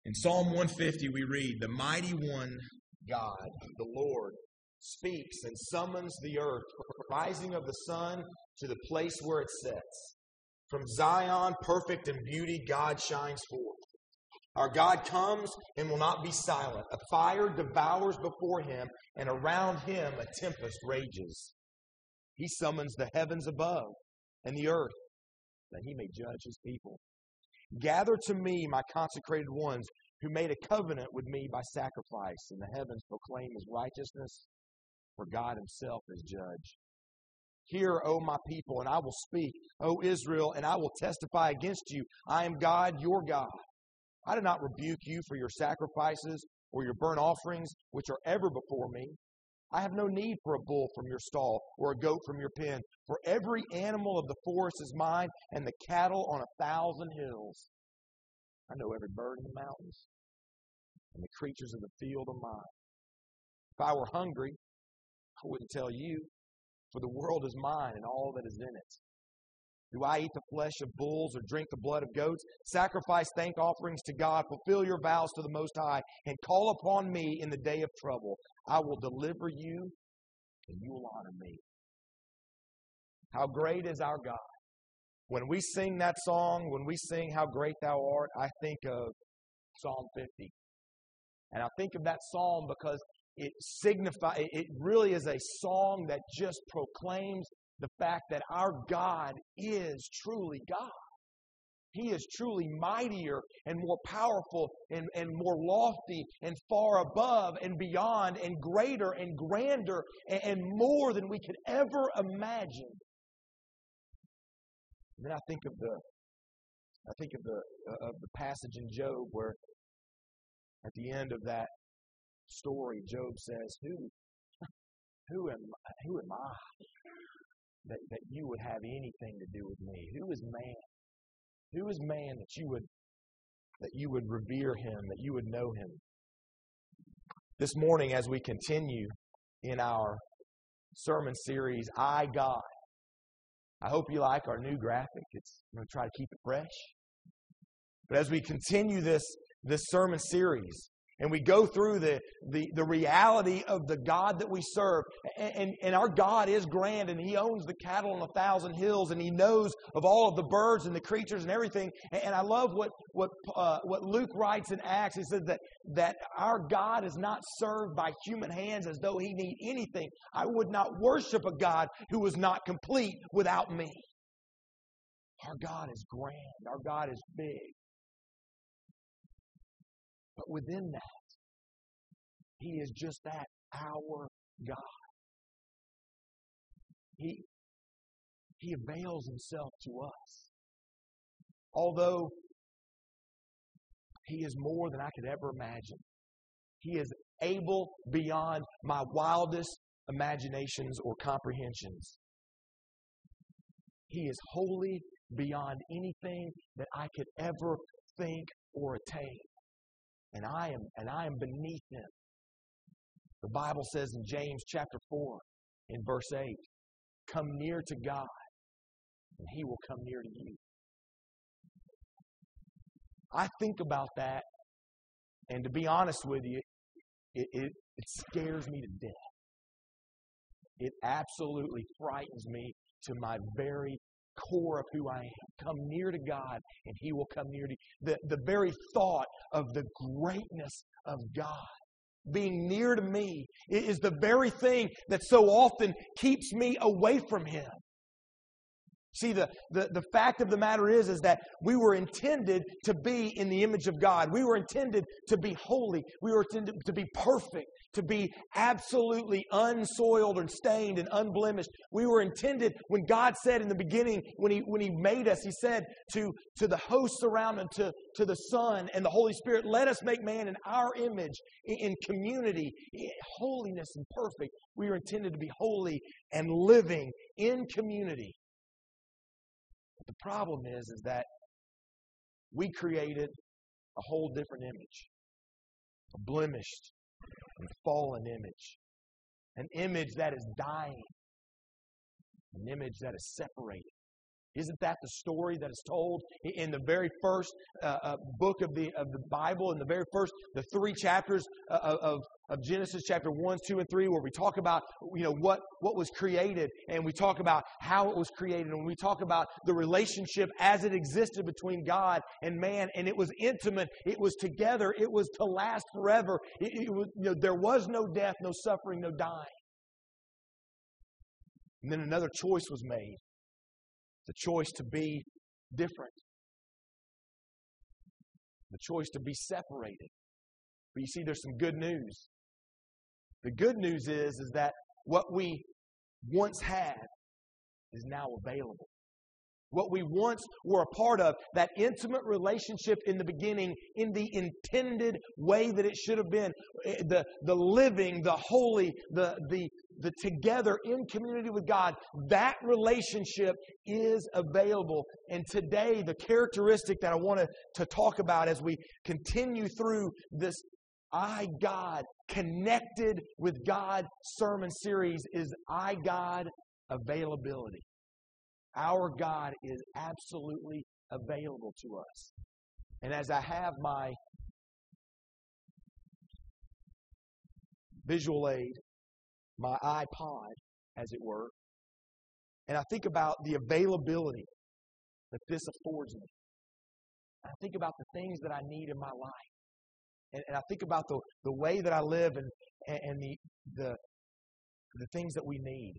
In Psalm 150, we read, "The mighty one, God, the Lord, speaks and summons the earth, from the rising of the sun to the place where it sets. From Zion, perfect in beauty, God shines forth. Our God comes and will not be silent. A fire devours before him, and around him a tempest rages. He summons the heavens above and the earth, that he may judge his people. Gather to me, my consecrated ones, who made a covenant with me by sacrifice, and the heavens proclaim his righteousness, for God himself is judge. Hear, O my people, and I will speak, O Israel, and I will testify against you. I am God, your God. I do not rebuke you for your sacrifices or your burnt offerings, which are ever before me. I have no need for a bull from your stall or a goat from your pen, for every animal of the forest is mine, and the cattle on 1,000 hills. I know every bird in the mountains, and the creatures of the field are mine. If I were hungry, I wouldn't tell you, for the world is mine and all that is in it. Do I eat the flesh of bulls or drink the blood of goats? Sacrifice thank offerings to God, fulfill your vows to the Most High, and call upon me in the day of trouble. I will deliver you, and you will honor me." How great is our God. When we sing that song, when we sing "How Great Thou Art," I think of Psalm 50. And I think of that psalm because it really is a song that just proclaims the fact that our God is truly God. He is truly mightier and more powerful and more lofty and far above and beyond and greater and grander and more than we could ever imagine. And then I think of the passage in Job where at the end of that story, Job says, Who am I that you would have anything to do with me? Who is man? Who is man that you would revere him, that you would know him? This morning, as we continue in our sermon series, I, God, I hope you like our new graphic. I'm going to try to keep it fresh. But as we continue this sermon series, and we go through the reality of the God that we serve. And our God is grand, and he owns the cattle on 1,000 hills, and he knows of all of the birds and the creatures and everything. And I love what Luke writes in Acts. He says that our God is not served by human hands as though he need anything. I would not worship a God who was not complete without me. Our God is grand. Our God is big. But within that, he is just that, our God. He avails himself to us. Although he is more than I could ever imagine. He is able beyond my wildest imaginations or comprehensions. He is holy beyond anything that I could ever think or attain. And I am beneath him. The Bible says in James chapter 4, in verse 8, come near to God, and he will come near to you. I think about that, and to be honest with you, it scares me to death. It absolutely frightens me to my very core of who I am. Come near to God, and he will come near to you. The very thought of the greatness of God being near to me is the very thing that so often keeps me away from him. See, the fact of the matter is that we were intended to be in the image of God. We were intended to be holy. We were intended to be perfect, to be absolutely unsoiled and stained and unblemished. We were intended, when God said in the beginning, when he made us, he said to the hosts around him, to the Son and the Holy Spirit, let us make man in our image, in community, in holiness and perfect. We were intended to be holy and living in community. The problem is that we created a whole different image, a blemished and fallen image, an image that is dying, an image that is separated, Isn't that the story that is told in the very first book of the Bible, in the very first, the 3 chapters of Genesis, chapter 1, 2, and 3, where we talk about, what was created, and we talk about how it was created, and we talk about the relationship as it existed between God and man, and it was intimate, it was together, it was to last forever. It was, there was no death, no suffering, no dying. And then another choice was made. The choice to be different. The choice to be separated. But you see, there's some good news. The good news is that what we once had is now available. What we once were a part of, that intimate relationship in the beginning, in the intended way that it should have been, the living, the holy, the together in community with God, that relationship is available. And today, the characteristic that I want to talk about as we continue through this I, God, connected with God sermon series is I, God, availability. Our God is absolutely available to us. And as I have my visual aid, my iPod, as it were, and I think about the availability that this affords me. I think about the things that I need in my life. And I think about the way that I live and the things that we need.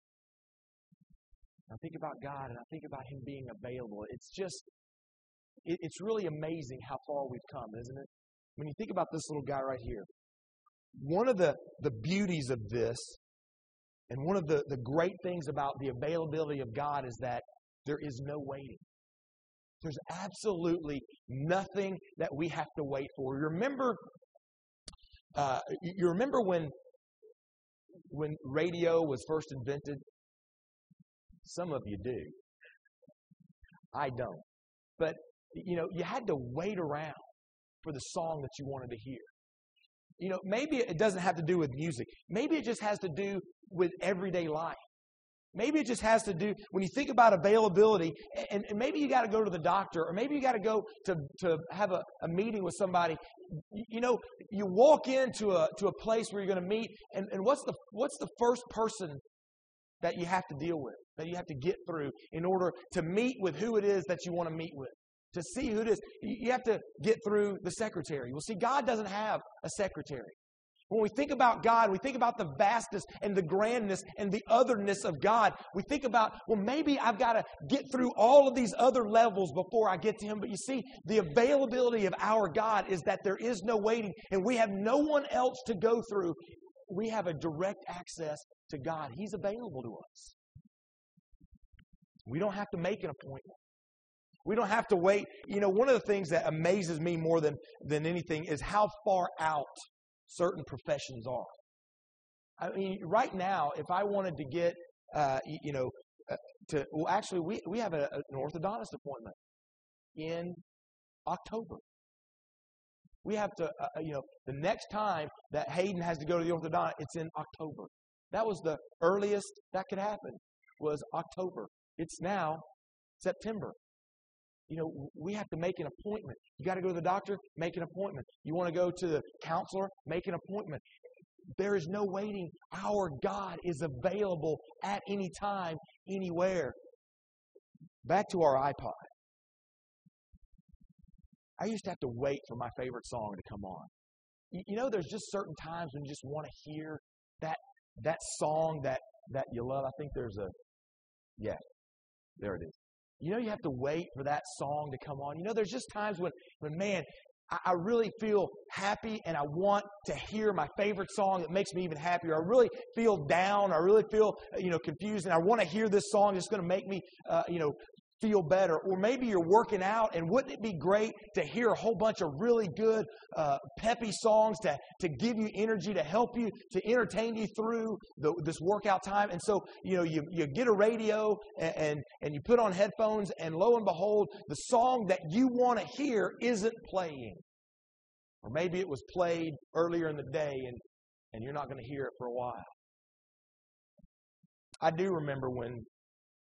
I think about God, and I think about Him being available. It's really amazing how far we've come, isn't it? When you think about this little guy right here, one of the beauties of this, and one of the great things about the availability of God is that there is no waiting. There's absolutely nothing that we have to wait for. You remember when radio was first invented? Some of you do. I don't. But, you had to wait around for the song that you wanted to hear. Maybe it doesn't have to do with music. Maybe it just has to do with everyday life. Maybe it just has to do, when you think about availability, and maybe you got to go to the doctor, or maybe you got to go to have a meeting with somebody. You walk into a place where you're going to meet, and what's the first person that you have to deal with, that you have to get through in order to meet with who it is that you want to meet with? To see who it is, you have to get through the secretary. Well, see, God doesn't have a secretary. When we think about God, we think about the vastness and the grandness and the otherness of God. We think about, well, maybe I've got to get through all of these other levels before I get to Him. But you see, the availability of our God is that there is no waiting, and we have no one else to go through. We have a direct access to God. He's available to us. We don't have to make an appointment. We don't have to wait. One of the things that amazes me more than anything is how far out certain professions are. I mean, right now, if I wanted to get, we have an orthodontist appointment in October. We have to, the next time that Hayden has to go to the orthodontist, it's in October. That was the earliest that could happen, was October. It's now September. We have to make an appointment. You got to go to the doctor, make an appointment. You want to go to the counselor, make an appointment. There is no waiting. Our God is available at any time, anywhere. Back to our iPod. I used to have to wait for my favorite song to come on. There's just certain times when you just want to hear that song that you love. I think there it is. You have to wait for that song to come on. There's just times when man, I really feel happy and I want to hear my favorite song that makes me even happier. I really feel down. I really feel, confused, and I want to hear this song that's going to make me, feel better. Or maybe you're working out, and wouldn't it be great to hear a whole bunch of really good, peppy songs to give you energy, to help you, to entertain you through this workout time? And so, you get a radio and you put on headphones, and lo and behold, the song that you want to hear isn't playing. Or maybe it was played earlier in the day, and you're not going to hear it for a while. I do remember when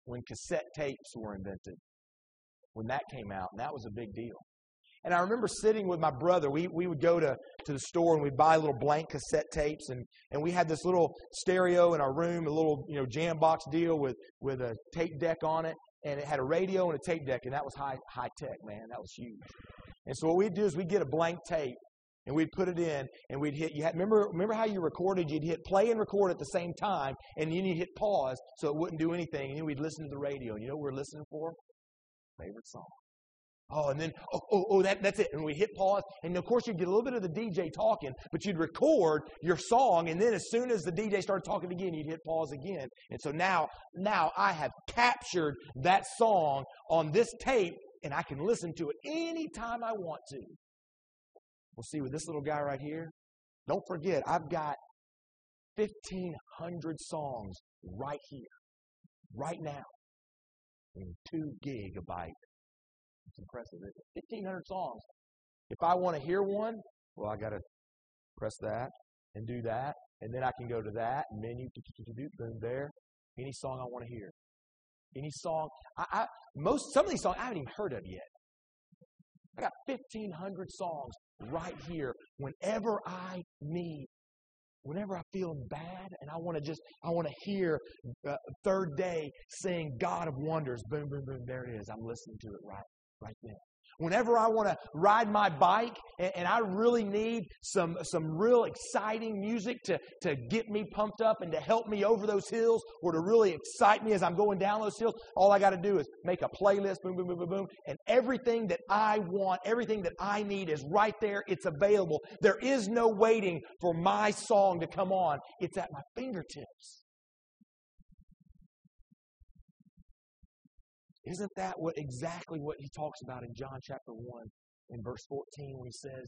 when cassette tapes were invented, when that came out, and that was a big deal. And I remember sitting with my brother. We would go to the store and we'd buy little blank cassette tapes, and we had this little stereo in our room, a little jam box deal with a tape deck on it, and it had a radio and a tape deck, and that was high tech, man. That was huge. And so what we'd do is we'd get a blank tape and we'd put it in, and we'd hit. Remember how you recorded? You'd hit play and record at the same time, and then you'd hit pause so it wouldn't do anything, and then we'd listen to the radio. And you know what we're listening for? Favorite song. Oh, and then, that's it. And we hit pause. And, of course, you'd get a little bit of the DJ talking, but you'd record your song. And then as soon as the DJ started talking again, you'd hit pause again. And so now I have captured that song on this tape, and I can listen to it anytime I want to. We'll see with this little guy right here. Don't forget, I've got 1,500 songs right here, right now, in 2 gigabytes. It's impressive, isn't it? 1,500 songs. If I want to hear one, well, I got to press that and do that, and then I can go to that menu, boom, there. Any song I want to hear. Any song. Some of these songs I haven't even heard of yet. I got 1,500 songs right here. Whenever I feel bad and I want to hear Third Day sing God of Wonders. Boom, boom, boom. There it is. I'm listening to it right then. Whenever I want to ride my bike and I really need some real exciting music to get me pumped up and to help me over those hills or to really excite me as I'm going down those hills, all I got to do is make a playlist, boom, boom, boom, boom, boom, and everything that I want, everything that I need is right there. It's available. There is no waiting for my song to come on. It's at my fingertips. Isn't that exactly what he talks about in John chapter 1 in verse 14 when he says,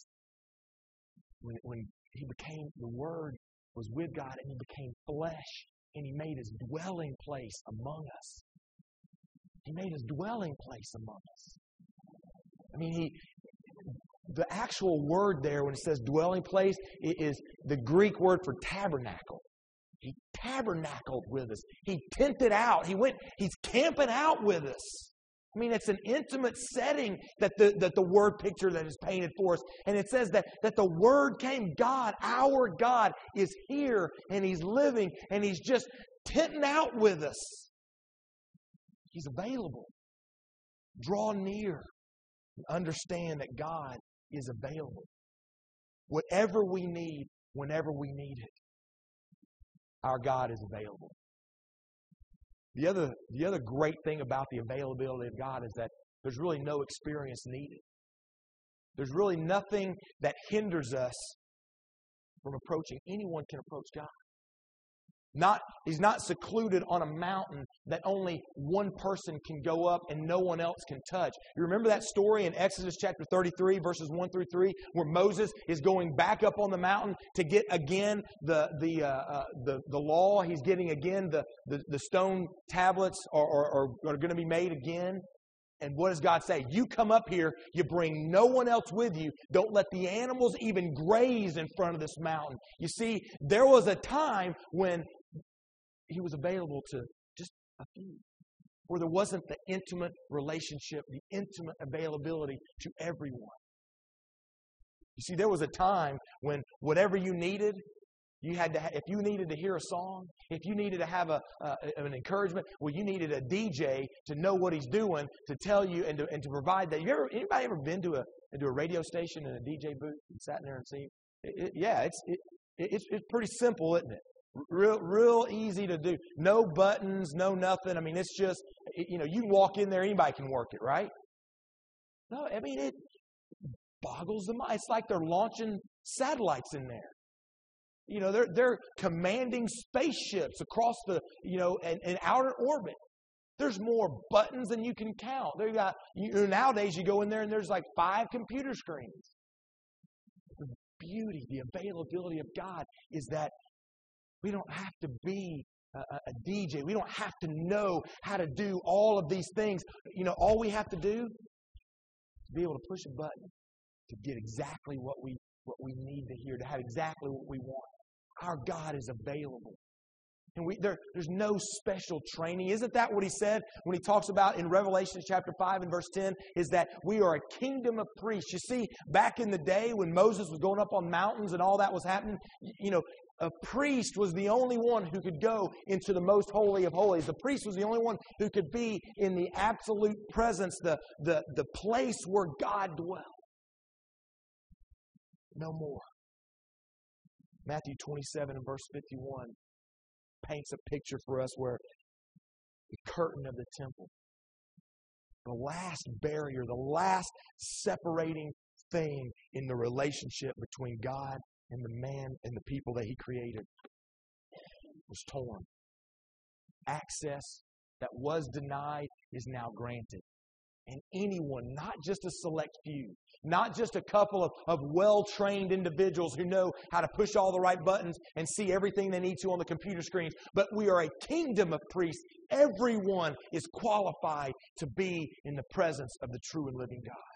when the Word was with God and he became flesh and he made his dwelling place among us. He made his dwelling place among us. I mean, the actual word there when it says dwelling place is the Greek word for tabernacle. He tabernacled with us. He tented out. He's camping out with us. I mean, it's an intimate setting that the word picture that is painted for us. And it says that the Word came. God, our God, is here and He's living and He's just tenting out with us. He's available. Draw near and understand that God is available. Whatever we need, whenever we need it. Our God is available. The other great thing about the availability of God is that there's really no experience needed. There's really nothing that hinders us from approaching. Anyone can approach God. He's not secluded on a mountain that only one person can go up and no one else can touch. You remember that story in Exodus chapter 33, verses 1 through 3, where Moses is going back up on the mountain to get again the law. He's getting again the stone tablets are going to be made again. And what does God say? You come up here, you bring no one else with you. Don't let the animals even graze in front of this mountain. You see, there was a time when He was available to just a few, where there wasn't the intimate relationship, the intimate availability to everyone. You see, there was a time when whatever you needed, you had to. If you needed to hear a song, if you needed to have an encouragement, well, you needed a DJ to know what he's doing, to tell you and to provide that. Anybody ever been to a radio station in a DJ booth and sat in there and seen? It's pretty simple, isn't it? Real easy to do. No buttons, no nothing. I mean, it's just you can walk in there, anybody can work it, right? No, I mean it boggles the mind. It's like they're launching satellites in there. They're commanding spaceships across the, in outer orbit. There's more buttons than you can count. Nowadays you go in there and there's like 5 computer screens. The beauty, the availability of God is that we don't have to be a DJ. We don't have to know how to do all of these things. All we have to do is be able to push a button to get exactly what we need to hear, to have exactly what we want. Our God is available. And there's no special training. Isn't that what he said when he talks about in Revelation chapter 5 and verse 10, is that we are a kingdom of priests. You see, back in the day when Moses was going up on mountains and all that was happening, a priest was the only one who could go into the most holy of holies. The priest was the only one who could be in the absolute presence, the place where God dwelt. No more. Matthew 27 and verse 51 paints a picture for us where the curtain of the temple, the last barrier, the last separating thing in the relationship between God and the man and the people that He created, was torn. Access that was denied is now granted. And anyone, not just a select few, not just a couple of well-trained individuals who know how to push all the right buttons and see everything they need to on the computer screens, but we are a kingdom of priests. Everyone is qualified to be in the presence of the true and living God.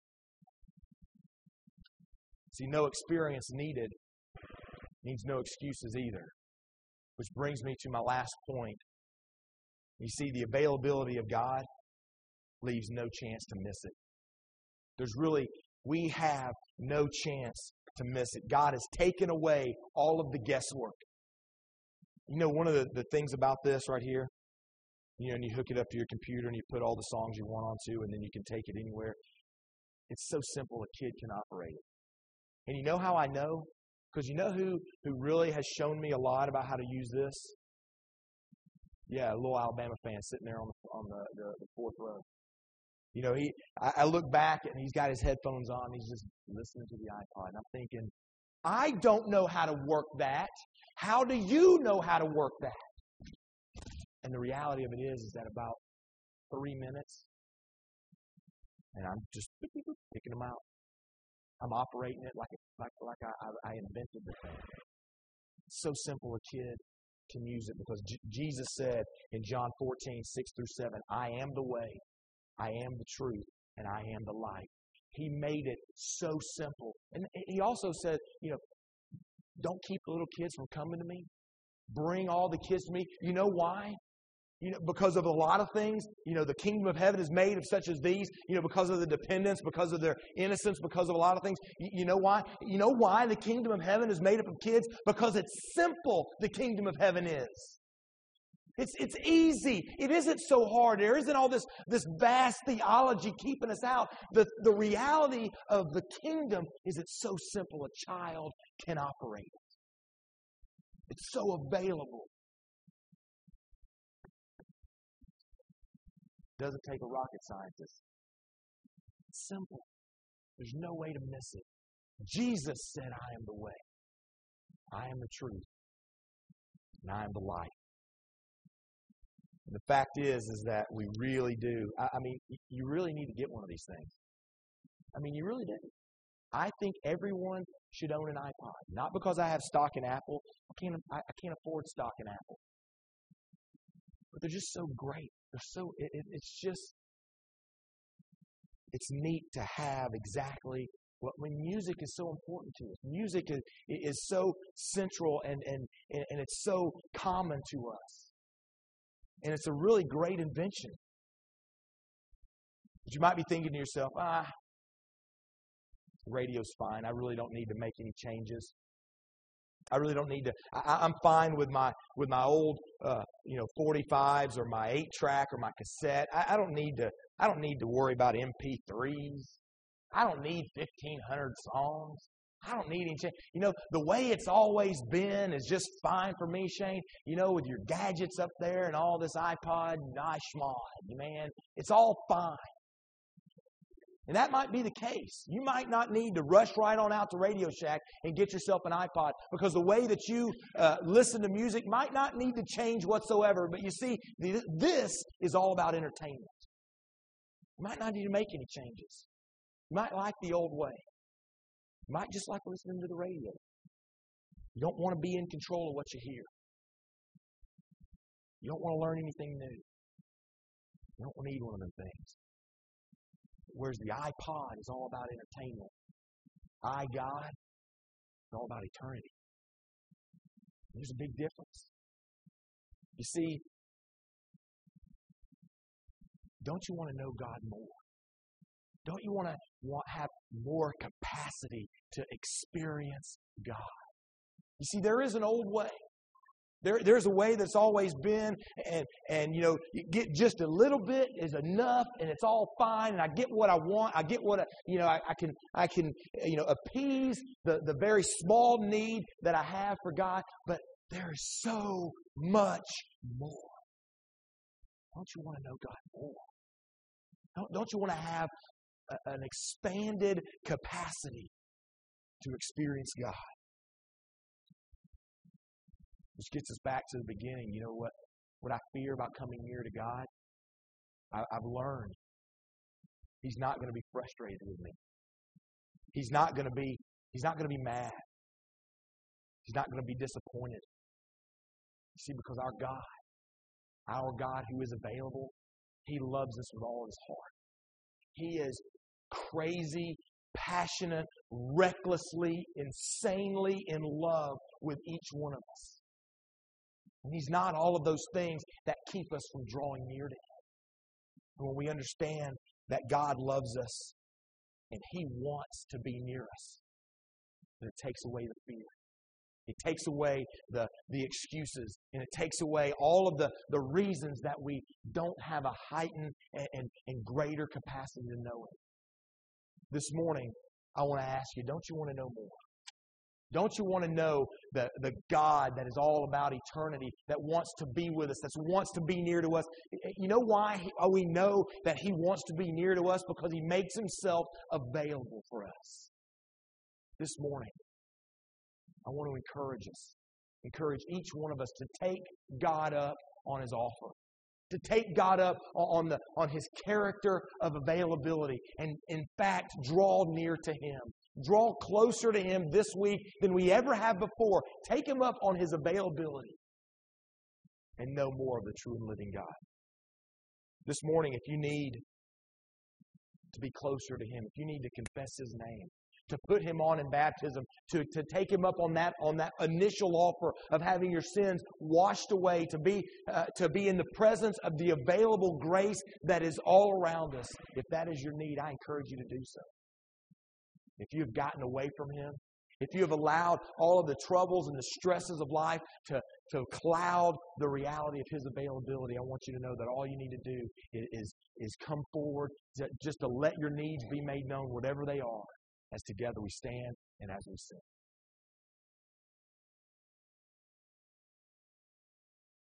See, no experience needed means no excuses either. Which brings me to my last point. You see, the availability of God leaves no chance to miss it. We have no chance to miss it. God has taken away all of the guesswork. One of the things about this right here, and you hook it up to your computer and you put all the songs you want onto, and then you can take it anywhere. It's so simple a kid can operate it. And you know how I know? Because you know who really has shown me a lot about how to use this? Yeah, a little Alabama fan sitting there on the fourth row. I look back and he's got his headphones on. He's just listening to the iPod. And I'm thinking, I don't know how to work that. How do you know how to work that? And the reality of it is that about 3 minutes, and I'm just picking them out. I'm operating it like I invented the thing. It's so simple a kid can use it because Jesus said in John 14, 6 through 7, I am the way, I am the truth, and I am the life. He made it so simple. And He also said, don't keep the little kids from coming to me. Bring all the kids to me. You know why? Because of a lot of things, the kingdom of heaven is made of such as these, because of the dependence, because of their innocence, because of a lot of things. You know why? You know why the kingdom of heaven is made up of kids? Because it's simple, the kingdom of heaven is. It's easy. It isn't so hard. There isn't all this vast theology keeping us out. The reality of the kingdom is it's so simple a child can operate it. It's so available. It doesn't take a rocket scientist. It's simple. There's no way to miss it. Jesus said, I am the way. I am the truth. And I am the life. And the fact is that we really do. You really need to get one of these things. You really do. I think everyone should own an iPod. Not because I have stock in Apple. I can't afford stock in Apple. But they're just so great. They're so, it's neat to have exactly when music is so important to us. Music is so central and it's so common to us. And it's a really great invention. But you might be thinking to yourself, radio's fine. I really don't need to make any changes. I really don't need to. I'm fine with my old 45s or my 8-track or my cassette. I don't need to worry about MP3s. I don't need 1,500 songs. I don't need any change. The way it's always been is just fine for me, Shane. With your gadgets up there and all this iPod, man, it's all fine. And that might be the case. You might not need to rush right on out to Radio Shack and get yourself an iPod because the way that you listen to music might not need to change whatsoever. But you see, this is all about entertainment. You might not need to make any changes. You might like the old way. You might just like listening to the radio. You don't want to be in control of what you hear. You don't want to learn anything new. You don't need one of them things. Whereas the iPod is all about entertainment. God is all about eternity. There's a big difference. You see, don't you want to know God more? Don't you want to have more capacity to experience God? You see, there is an old way. There's a way that's always been, and you get just a little bit is enough, and it's all fine, and I get what I want. I get what I can appease the very small need that I have for God. But there is so much more. Don't you want to know God more? Don't you want to have an expanded capacity to experience God? Which gets us back to the beginning. You know what I fear about coming near to God? I've learned He's not going to be frustrated with me. He's not going to be mad. He's not going to be disappointed. You see, because our God who is available, He loves us with all His heart. He is crazy, passionate, recklessly, insanely in love with each one of us. And He's not all of those things that keep us from drawing near to Him. And when we understand that God loves us and He wants to be near us, then it takes away the fear. It takes away the excuses, and it takes away all of the reasons that we don't have a heightened and greater capacity to know Him. This morning, I want to ask you, don't you want to know more? Don't you want to know the God that is all about eternity, that wants to be with us, that wants to be near to us? You know why we know that He wants to be near to us? Because He makes Himself available for us. This morning, I want to encourage each one of us to take God up on His offer, to take God up on His character of availability, and in fact, draw near to Him. Draw closer to Him this week than we ever have before. Take Him up on His availability and know more of the true and living God. This morning, if you need to be closer to Him, if you need to confess His name, to put Him on in baptism, to take Him up on that initial offer of having your sins washed away, to be in the presence of the available grace that is all around us. If that is your need, I encourage you to do so. If you have gotten away from Him, if you have allowed all of the troubles and the stresses of life to cloud the reality of His availability, I want you to know that all you need to do is come forward just to let your needs be made known, whatever they are, as together we stand and as we sing.